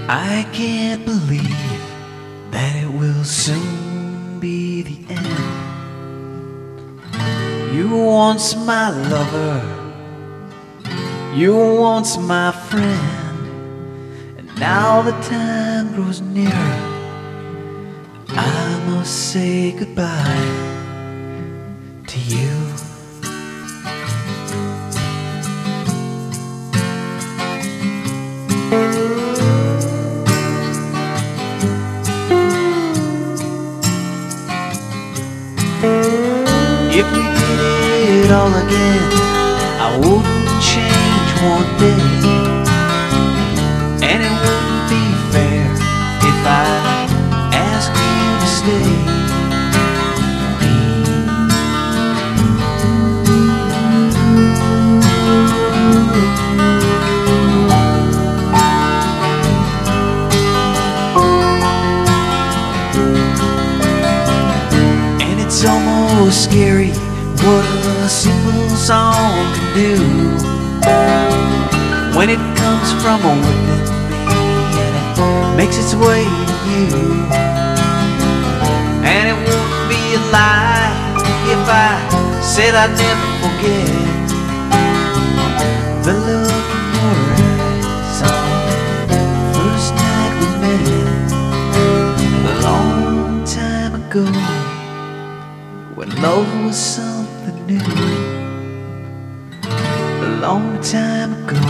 I can't believe that it will soon be the end. You were once my lover, you were once my friend, and now the time grows nearer. I must say goodbye to you. If we did it all again, I wouldn't change one day. And it wouldn't be fair if I asked you to stay. And it's almost scary what a simple song can do when it comes from within me and it makes its way to you. And it wouldn't be a lie if I said I'd never forget the look in your eyes on the first night we met a long time ago, when love was something new. A long time ago,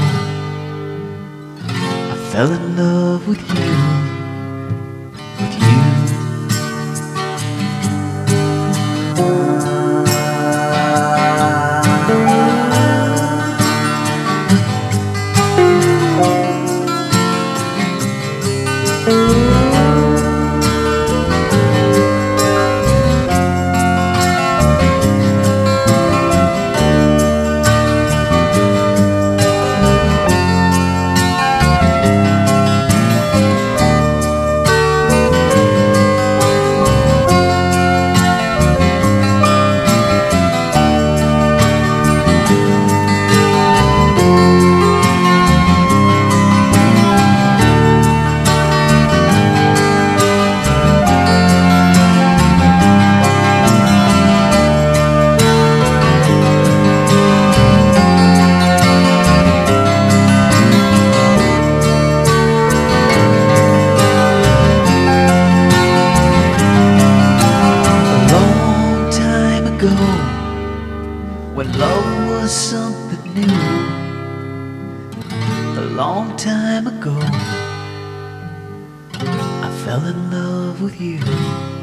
I fell in love with you, with you. When love was something new, a long time ago, I fell in love with you.